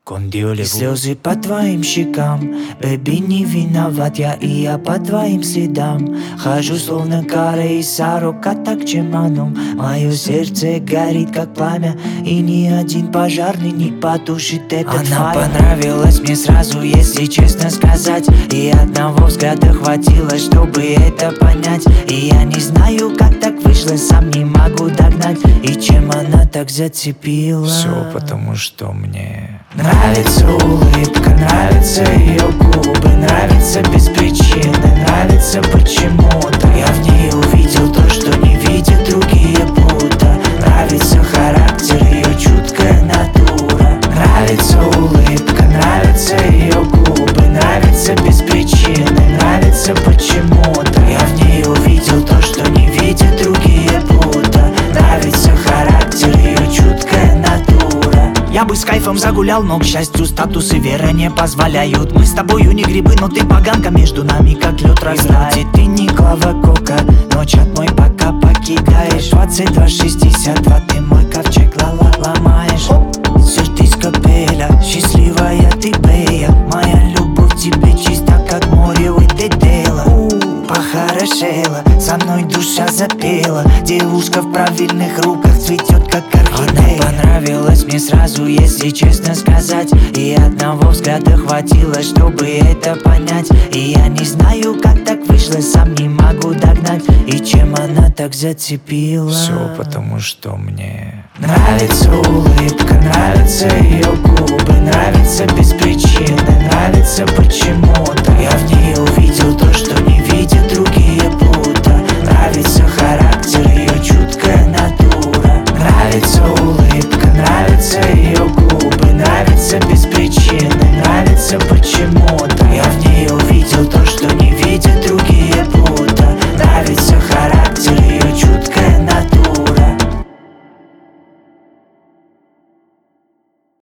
И слезы по твоим щекам, бэби, не виноват я, и я по твоим следам хожу, словно каре и сорока, так чеманом. Мое сердце горит, как пламя, и ни один пожарный не потушит этот файл. Она понравилась мне сразу, если честно сказать, и одного взгляда хватило, чтобы это понять. И я не знаю, как так вышло, сам не могу догнать. И чем она так зацепила? Все потому, что мне нравится улыбка, нравятся ее губы, нравится без причины, нравится почему-то. Я в ней увидел то, что не видят другие будто. Нравится характер, ее чуткая натура. Нравится улыбка, нравятся ее губы, нравится без причины, нравится почему-то. Я в ней увидел то, что не видят другие будто. Нравится характер, ее чуткая натура. Я бы с кайфом загулял, но, к счастью, статус и вера не позволяют. Мы с тобою не грибы, но ты поганка, между нами как лед растает. Ты не Клава Кока, но чат мой пока покидаешь. 2262, ты мой ковчег, ла-ла ломаешь. Сюртиз капеля, счастливая ты, Бея. Моя любовь к тебе чиста, как море, ой, дедела. Похорошела, со мной душа запела. Девушка в правильных руках цветет, как орхидея. Она понравилась мне сразу, если честно сказать, и одного взгляда хватило, чтобы это понять. И я не знаю, как так вышло, сам не могу догнать. И чем она так зацепила? все потому, что мне нравится улыбка, нравятся ее губы, нравится без причины, нравится почему-то.